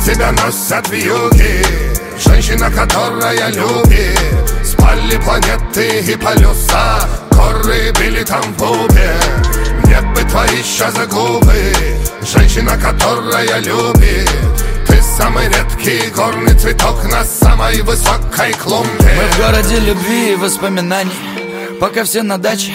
тебя носят вьюги, женщина, которая любит. Спали планеты и полюса, горы били там в бубе. Мне бы твои сейчас губы, женщина, которая любит. Ты самый редкий горный цветок на самой высокой клумбе. Мы в городе любви и воспоминаний, пока все на даче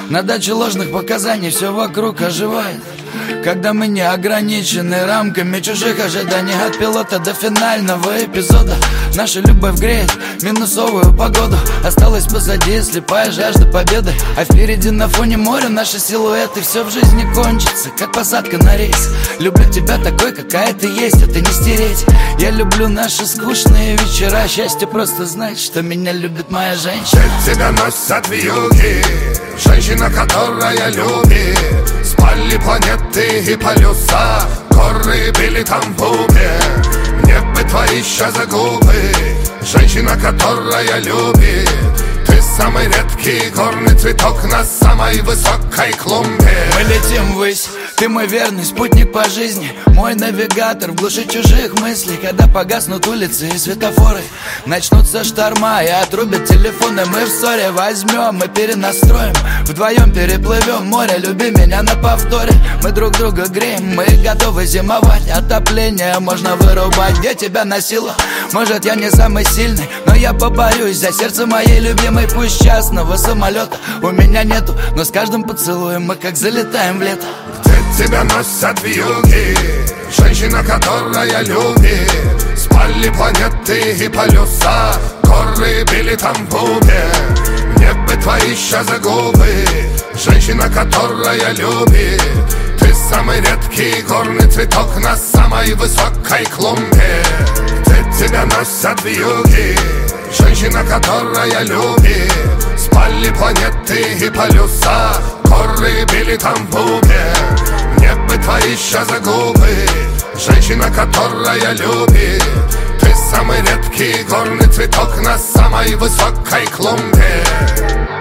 ложных показаний. Все вокруг оживает, когда мы не ограничены рамками чужих ожиданий. От пилота до финального эпизода наша любовь греет минусовую погоду. Осталась позади слепая жажда победы, а впереди на фоне моря наши силуэты. Все в жизни кончится, как посадка на рейс. Люблю тебя такой, какая ты есть, это не стереть. Я люблю наши скучные вечера. Счастье просто знать, что меня любит моя женщина. Тебя носят вьюги, женщина, которая любит. Спали планеты и полюса, горы били там в бубе. Мне бы твои сейчас губы, женщина, которая любит. Ты самый редкий горный цветок на самой высокой клумбе. Мы летим ввысь, ты мой верный спутник по жизни, мой навигатор в глуши чужих мыслей. Когда погаснут улицы и светофоры, начнутся шторма и отрубят телефоны. Мы в ссоре возьмем и перенастроим, вдвоем переплывем море. Люби меня на повторе, мы друг друга греем, мы готовы зимовать. Отопление можно вырубать, где тебя носило. Может, я не самый сильный, но я поборюсь за сердце моей любимой. Пусть частного самолета у меня нету, но с каждым поцелуем мы как залетаем в лето. Где тебя носят вьюги, женщина, которая любит. Спали планеты и полюса, горы били там в бубе. Мне бы твои сейчас губы, женщина, которая любит. Ты самый редкий горный цветок на самой высокой клумбе. Где тебя носят вьюги, женщина, которая любит. Спали планеты и полюса, горы били там в бубе. Мне бы твои сейчас губы, женщина, которая любит. Ты самый редкий горный цветок на самой высокой клумбе.